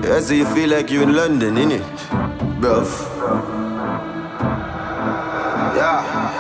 Yeah, so you feel like you in London, innit? Bruv. Yeah.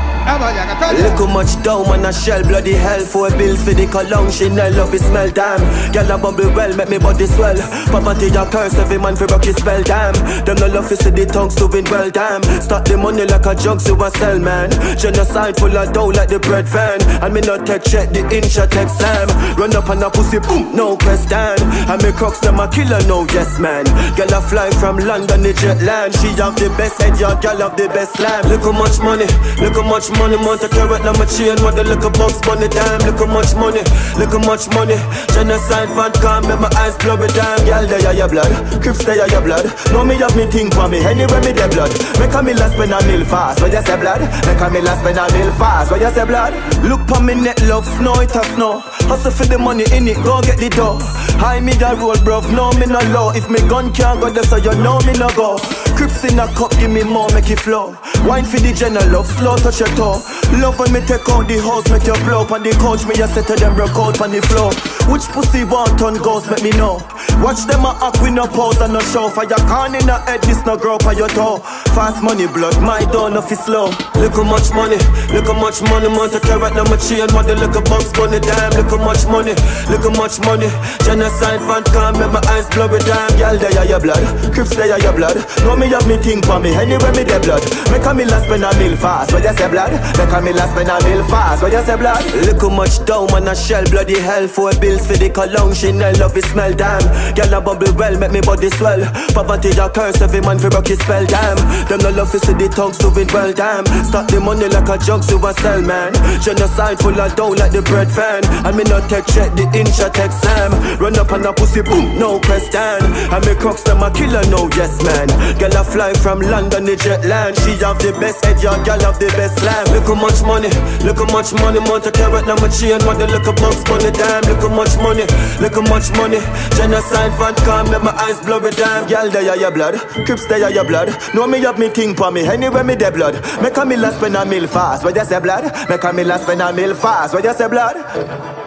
Look how much down on a shell, bloody hell. 4 bills for the cologne, Chanel, love it smell, damn. Girl a bubble well, make me body swell. Poverty a curse, every man for rock his spell, damn. Them no love to see the tongues doing well, damn. Start the money like a jug to a sell, man. Genocide full of dough like the bread van. And me not take check, the inch I take slam. Run up on a pussy, boom, no question. And me crocs them a killer, no yes man. Girl a fly from London, the jet land. She have the best head, your girl have the best slam. Look how much money, look how much money. Month a carrot on my chain, what the look of Bugs Bunny, damn. Look how much money, look how much money. Genocide fan come, make my eyes blurry, damn. Girl, they are your blood, Crips they are your blood. Know me have me think for me, anywhere me dead blood. Make a me last spend a mil fast, what you say blood? Make a me last spend a mil fast, what you say blood? Look pa me net love, snow it a snow. Hustle for the money in it, go get the dough. High me the road, bruv, no me no low. If me gun can't go there, so you know me no go. Crips in a cup, give me more, make it flow. Wine for the general love, slow touch your toe. Love when me take out the house, make you blow up on the couch, me a set to them broke out on the floor. Which pussy want on ghost, make me know. Watch them a act with no pose and no show. Fire can in the head, this no grow up on your toe. Fast money blood, my door no fi slow. Look how much money, look how much money. Month a carrot on my chain, what the look of Bugs Bunny, damn. Look how much money, look how much money. Genocide fan come, make my eyes blurry, damn. Girl, they are your blood, Crips they are your blood. Know me have me think for me, anywhere me dead blood. Make a me last spend a mil fast, what you say blood? Make a me last spend a mil fast, what you say blood? Look how much down on a shell, bloody hell. 4 bills for the cologne, Chanel, love it smell, damn. Girl a bubble well, make me body swell. Poverty a curse, every man for rock his spell, damn. Them no love to see the tongues doing well, damn. Start the money like a jug to a sell, man. Genocide full of dough like the bread van. And me not take check, the inch I take Sam. Run up on a pussy, boom, no question. And me crocs them a killer, no yes man. Girl a fly from London, the jet land. She have the best head, your girl have the best slam. Look how much money, look how much money. Month a carrot on my chain, what the look of Bugs Bunny, damn. Look how much money, look how much money. Genocide fan come, make my eyes blurry, damn. Girl, they are your blood, Crips they are your blood. Know me have me think for me, anywhere me dead blood. Make a me last spend a mil fast, what you say blood? Make a me last spend a mil fast, what you say blood?